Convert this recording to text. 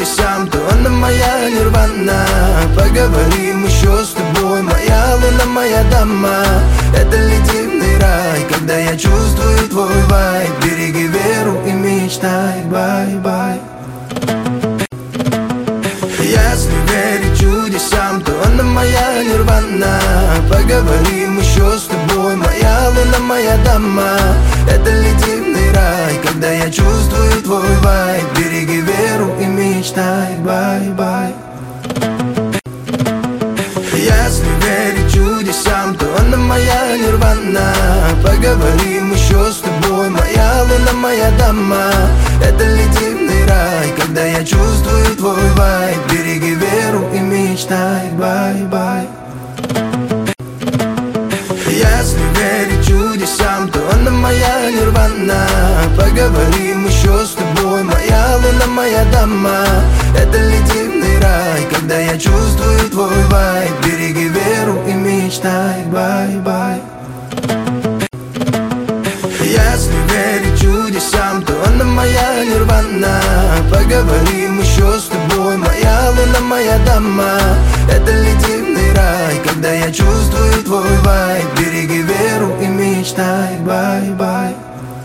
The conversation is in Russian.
чудесам, то она моя нирвана. Поговорим еще с тобой, моя луна, моя дама. Это ли дивный рай, когда я чувствую твой вайб? Береги веру и мечтай, бай-бай. Если верить чудесам, то она моя нирвана. Поговорим еще с тобой, моя луна, моя дама. Это ли дивный рай, когда я чувствую твой вайб? Береги веру и мечтай, бай-бай. Если верить чудесам, то она моя нирвана. Поговорим еще с тобой, моя луна, моя дама. Это ли дивный рай, когда я чувствую твой вайб? Береги веру и мечтай, бай-бай. Если верить чудесам, то она моя нирвана. Поговорим еще с тобой, моя луна, моя дама. Это ли дивный рай, когда я чувствую твой вайб? Береги веру и мечтай, бай-бай. Если верить чудесам, то она моя нирвана. Поговорим еще с тобой, моя луна, моя дама. Это ли дивный рай, когда я чувствую твой вайб? Береги веру и мечтай.